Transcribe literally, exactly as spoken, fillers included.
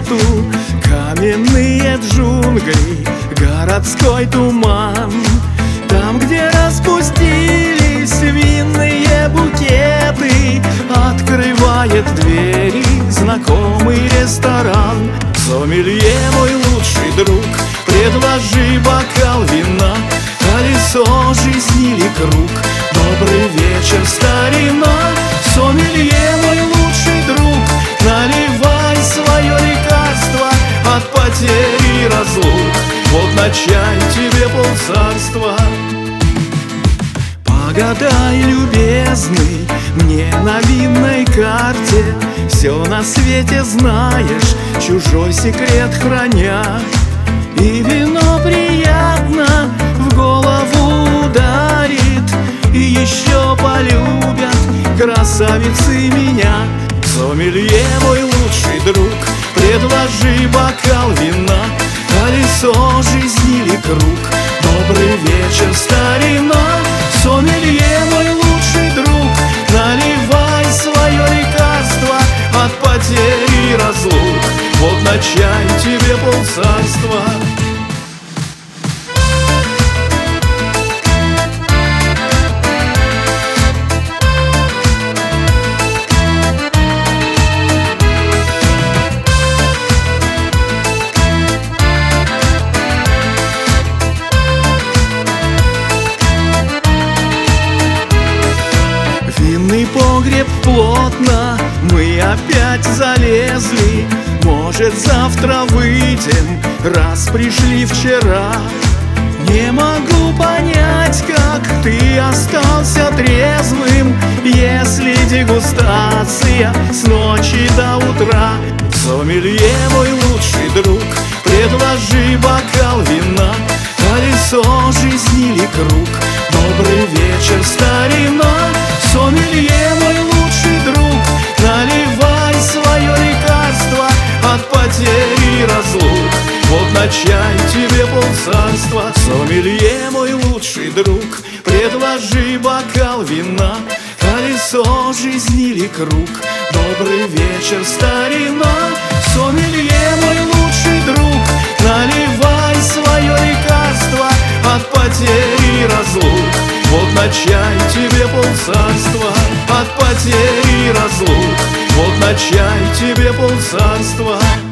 свету. Каменные джунгли, городской туман, там, где распустились винные букеты, открывает двери знакомый ресторан. Сомелье, мой лучший друг, предложи бокал вина, колесо жизни ли круг, добрый вечер, старина. Сомелье, мой лучший друг, наливай свое лекарство от потери и разлук, вот на чай тебе полцарства. Погадай, любезный, мне на винной карте, все на свете знаешь, чужой секрет храня. И вино приятно в голову ударит, и еще полюбят красавицы меня. Сомелье, мой лучший друг, предложи бокал вина, колесо жизни ли круг, добрый вечер, старина. Сомелье, мой лучший друг, наливай свое лекарство от потери и разлук, вот на чай тебе полцарства. Винный погреб плотно, мы опять залезли. Может, завтра выйдем, раз пришли вчера. Не могу понять, как ты остался трезвым, если дегустация с ночи до утра. Сомелье, мой лучший друг, предложи бокал вина, колесо жизни ли круг, добрый вечер, старина. Сомелье, мой лучший друг, наливай свое лекарство от потери и разлук, вот на чай тебе полцарства. Сомелье, мой лучший друг, предложи бокал вина, колесо жизни ли круг, добрый вечер, старина. Сомелье, мой лучший друг, наливай свое лекарство от потери и разлук, вот на чай тебе полцарства. От потери и разлук, вот на чай тебе полцарства.